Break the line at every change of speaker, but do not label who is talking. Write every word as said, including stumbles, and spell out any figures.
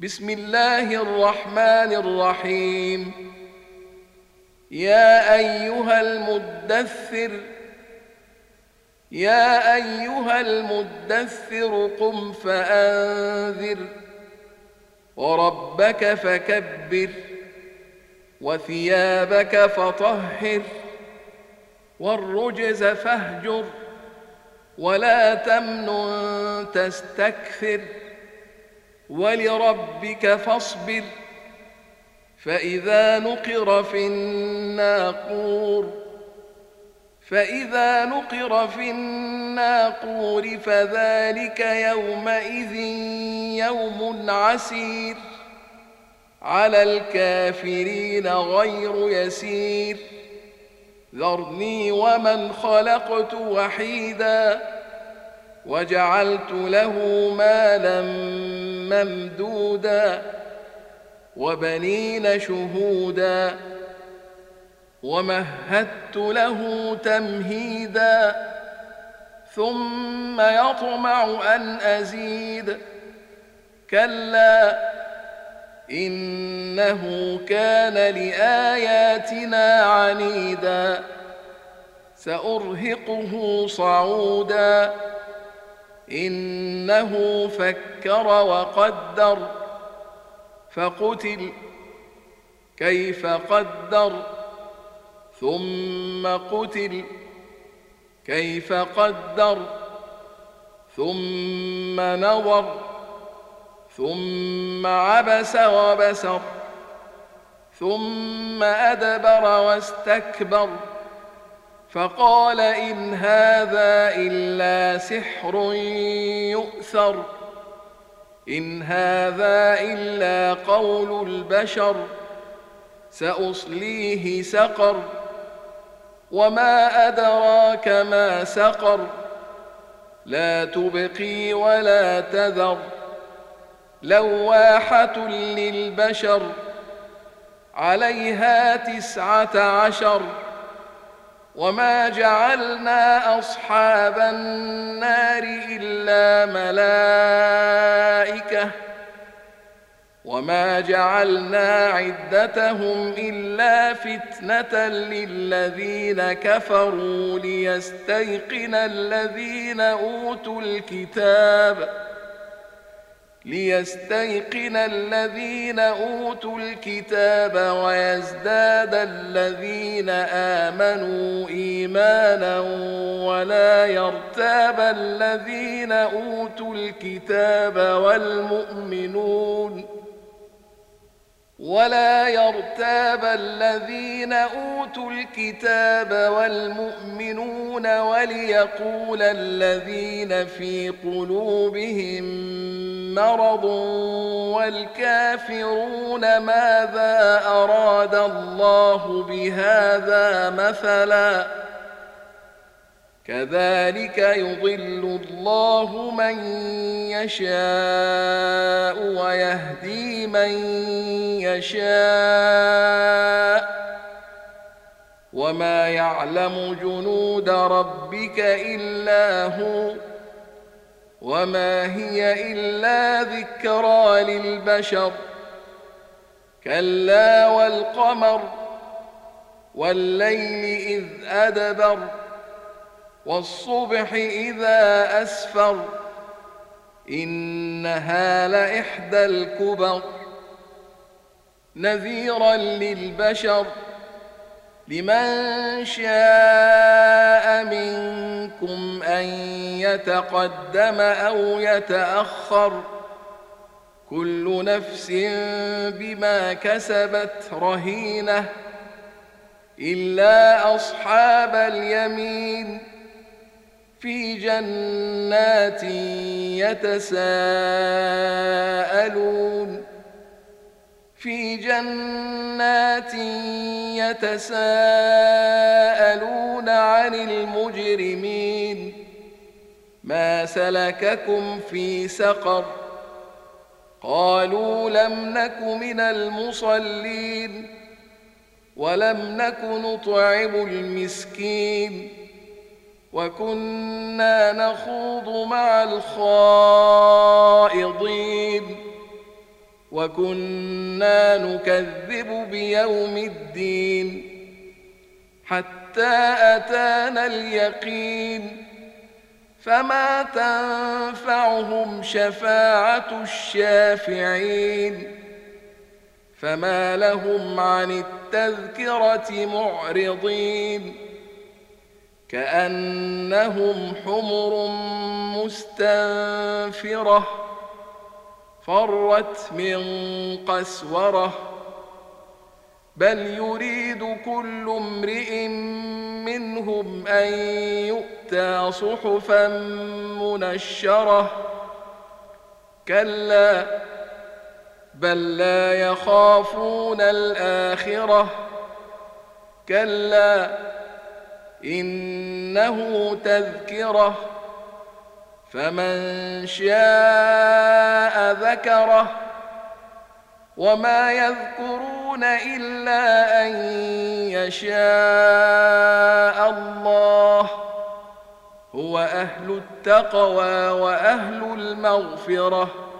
بسم الله الرحمن الرحيم. يا أيها المدثر يا أيها المدثر قم فأنذر وربك فكبر وثيابك فطهر والرجز فاهجر ولا تمنن تستكثر ولربك فاصبر. فإذا نقر في الناقور فإذا نقر في الناقور فذلك يومئذ يوم عسير على الكافرين غير يسير. ذرني ومن خلقت وحيدا وجعلت له مالا ممدودا وبنين شهودا ومهدت له تمهيدا ثم يطمع أن أزيد كلا إنه كان لآياتنا عنيدا سأرهقه صعودا إنه فكر وقدر فقتل كيف قدر ثم قتل كيف قدر ثم نظر ثم عبس وبسر ثم أدبر واستكبر فقال إن هذا إلا سحر يؤثر إن هذا إلا قول البشر سأصليه سقر وما أدراك ما سقر لا تبقي ولا تذر لواحة للبشر عليها تسعة عشر وما جعلنا أصحاب النار إلا ملائكة وما جعلنا عدتهم إلا فتنة للذين كفروا ليستيقن الذين أوتوا الكتاب ليستيقن الذين أوتوا الكتاب ويزداد الذين آمنوا إيمانا ولا يرتاب الذين أوتوا الكتاب والمؤمنون ولا يرتاب الذين أوتوا الكتاب والمؤمنون وليقول الذين في قلوبهم مرض والكافرون ماذا أراد الله بهذا مثلا كذلك يضل الله من يشاء ويهدي من يشاء وما يعلم جنود ربك إلا هو وما هي إلا ذكرى للبشر كلا والقمر والليل إذ أدبر والصبح إذا أسفر إنها لإحدى الكبر نذيرا للبشر لمن شاء منكم أن يتقدم أو يتأخر كل نفس بما كسبت رهينة إلا أصحاب اليمين في جنات يتساءلون في جنات يتساءلون عن المجرمين ما سلككم في سقر قالوا لم نك من المصلين ولم نك نطعم المسكين وكنا نخوض مع الخائضين وكنا نكذب بيوم الدين حتى أتانا اليقين فما تنفعهم شفاعة الشافعين فما لهم عن التذكرة معرضين كأنهم حمر مستنفرة فرت من قسورة بل يريد كل امرئ منهم أن يؤتى صحفا منشرة كلا بل لا يخافون الآخرة كلا إنه تذكرة فمن شاء ذكره وما يذكرون إلا أن يشاء الله هو أهل التقوى وأهل المغفرة